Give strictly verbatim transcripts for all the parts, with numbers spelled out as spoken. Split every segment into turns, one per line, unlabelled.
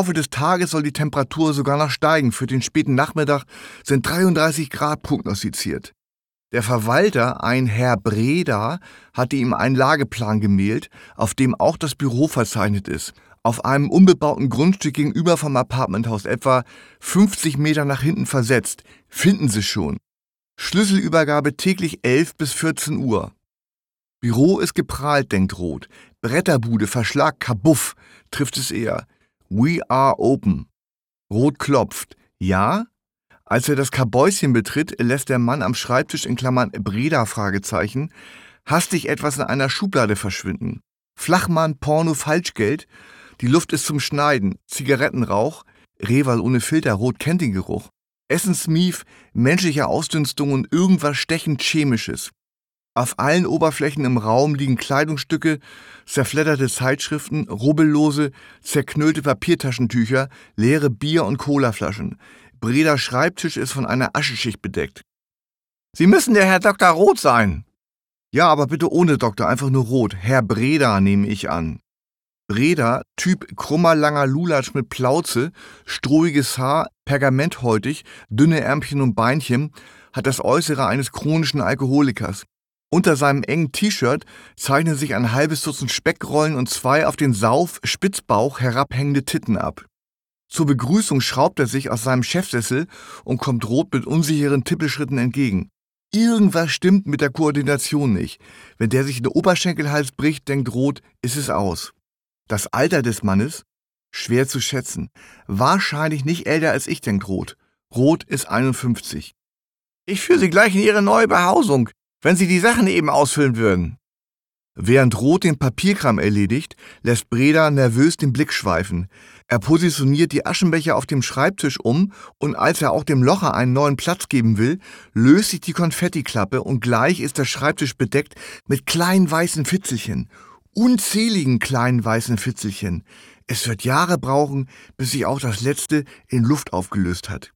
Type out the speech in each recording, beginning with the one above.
Laufe des Tages soll die Temperatur sogar noch steigen. Für den späten Nachmittag sind dreiunddreißig Grad prognostiziert. Der Verwalter, ein Herr Breda, hatte ihm einen Lageplan gemailt, auf dem auch das Büro verzeichnet ist. Auf einem unbebauten Grundstück gegenüber vom Apartmenthaus, etwa fünfzig Meter nach hinten versetzt. Finden Sie schon. Schlüsselübergabe täglich elf bis vierzehn Uhr. Büro ist geprahlt, denkt Roth. Bretterbude, Verschlag, Kabuff, trifft es eher. We are open. Roth klopft. Ja? Als er das Kabäuschen betritt, lässt der Mann am Schreibtisch in Klammern Breda Fragezeichen hastig etwas in einer Schublade verschwinden. Flachmann, Porno, Falschgeld. Die Luft ist zum Schneiden. Zigarettenrauch. Rehwal ohne Filter, Roth kennt den Geruch. Essensmief, menschliche Ausdünstung und irgendwas stechend Chemisches. Auf allen Oberflächen im Raum liegen Kleidungsstücke, zerfledderte Zeitschriften, rubbellose, zerknüllte Papiertaschentücher, leere Bier- und Colaflaschen. Bredas Schreibtisch ist von einer Ascheschicht bedeckt. »Sie müssen der Herr Doktor Roth sein.« »Ja, aber bitte ohne Doktor, einfach nur Roth. Herr Breda nehme ich an.« Breda, Typ krummer, langer Lulatsch mit Plauze, strohiges Haar, pergamenthäutig, dünne Ärmchen und Beinchen, hat das Äußere eines chronischen Alkoholikers. Unter seinem engen T-Shirt zeichnen sich ein halbes Dutzend Speckrollen und zwei auf den Sauf-Spitzbauch herabhängende Titten ab. Zur Begrüßung schraubt er sich aus seinem Chefsessel und kommt Roth mit unsicheren Tippelschritten entgegen. Irgendwas stimmt mit der Koordination nicht. Wenn der sich den Oberschenkelhals bricht, denkt Roth, ist es aus. Das Alter des Mannes? Schwer zu schätzen. Wahrscheinlich nicht älter als ich, denkt Roth. Roth ist einundfünfzig. »Ich führe Sie gleich in Ihre neue Behausung, wenn Sie die Sachen eben ausfüllen würden.« Während Roth den Papierkram erledigt, lässt Breda nervös den Blick schweifen. Er positioniert die Aschenbecher auf dem Schreibtisch um und als er auch dem Locher einen neuen Platz geben will, löst sich die Konfettiklappe und gleich ist der Schreibtisch bedeckt mit kleinen weißen Fitzelchen. Unzähligen kleinen weißen Fitzelchen. Es wird Jahre brauchen, bis sich auch das letzte in Luft aufgelöst hat.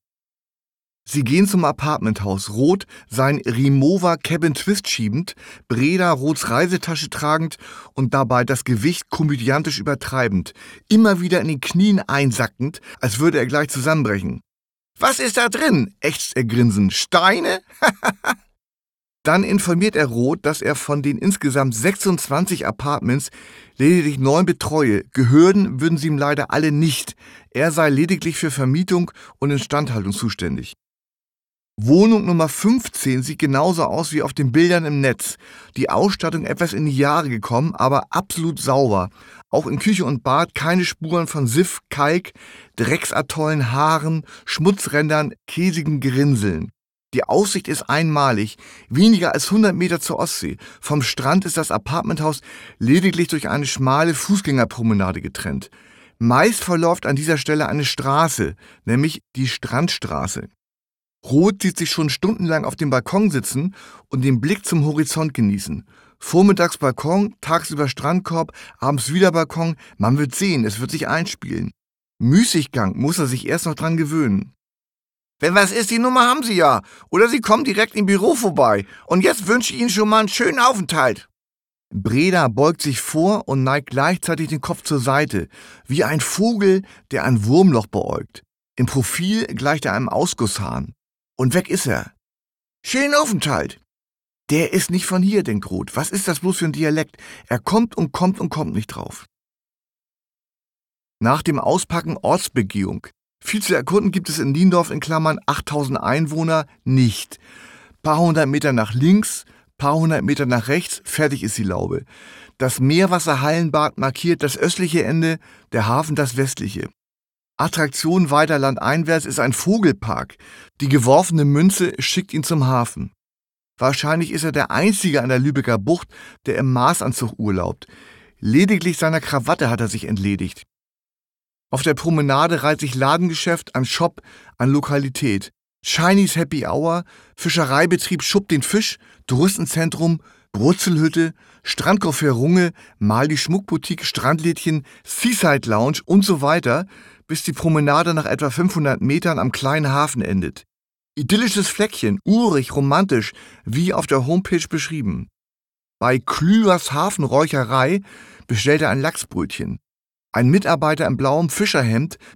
Sie gehen zum Apartmenthaus, Roth sein Rimowa Cabin Twist schiebend, Breda Roths Reisetasche tragend und dabei das Gewicht komödiantisch übertreibend, immer wieder in den Knien einsackend, als würde er gleich zusammenbrechen. »Was ist da drin?« ächzt er grinsend. »Steine?« Dann informiert er Roth, dass er von den insgesamt sechsundzwanzig Apartments lediglich neun betreue. Gehören würden sie ihm leider alle nicht. Er sei lediglich für Vermietung und Instandhaltung zuständig. Wohnung Nummer fünfzehn sieht genauso aus wie auf den Bildern im Netz. Die Ausstattung etwas in die Jahre gekommen, aber absolut sauber. Auch in Küche und Bad keine Spuren von Siff, Kalk, Drecksatollen, Haaren, Schmutzrändern, käsigen Gerinseln. Die Aussicht ist einmalig, weniger als hundert Meter zur Ostsee. Vom Strand ist das Apartmenthaus lediglich durch eine schmale Fußgängerpromenade getrennt. Meist verläuft an dieser Stelle eine Straße, nämlich die Strandstraße. Roth sieht sich schon stundenlang auf dem Balkon sitzen und den Blick zum Horizont genießen. Vormittags Balkon, tagsüber Strandkorb, abends wieder Balkon. Man wird sehen, es wird sich einspielen. Müßiggang muss er sich erst noch dran gewöhnen. »Wenn was ist, die Nummer haben Sie ja. Oder Sie kommen direkt im Büro vorbei. Und jetzt wünsche ich Ihnen schon mal einen schönen Aufenthalt.« Breda beugt sich vor und neigt gleichzeitig den Kopf zur Seite, wie ein Vogel, der ein Wurmloch beäugt. Im Profil gleicht er einem Ausgusshahn. Und weg ist er. »Schönen Aufenthalt.« Der ist nicht von hier, denkt Roth. Was ist das bloß für ein Dialekt? Er kommt und kommt und kommt nicht drauf. Nach dem Auspacken Ortsbegehung. Viel zu erkunden gibt es in Niendorf in Klammern achttausend Einwohner nicht. Paar hundert Meter nach links, paar hundert Meter nach rechts, fertig ist die Laube. Das Meerwasserhallenbad markiert das östliche Ende, der Hafen das westliche. Attraktion weiter landeinwärts ist ein Vogelpark. Die geworfene Münze schickt ihn zum Hafen. Wahrscheinlich ist er der Einzige an der Lübecker Bucht, der im Maßanzug urlaubt. Lediglich seiner Krawatte hat er sich entledigt. Auf der Promenade reiht sich Ladengeschäft an Shop, an Lokalität. Chinese Happy Hour, Fischereibetrieb Schupp den Fisch, Touristenzentrum, Brutzelhütte, Strandcafé Runge, mal die Schmuckboutique, Strandlädchen, Seaside Lounge und so weiter, bis die Promenade nach etwa fünfhundert Metern am kleinen Hafen endet. Idyllisches Fleckchen, urig, romantisch, wie auf der Homepage beschrieben. Bei Klüvers Hafenräucherei bestellt er ein Lachsbrötchen. Ein Mitarbeiter im blauem Fischerhemd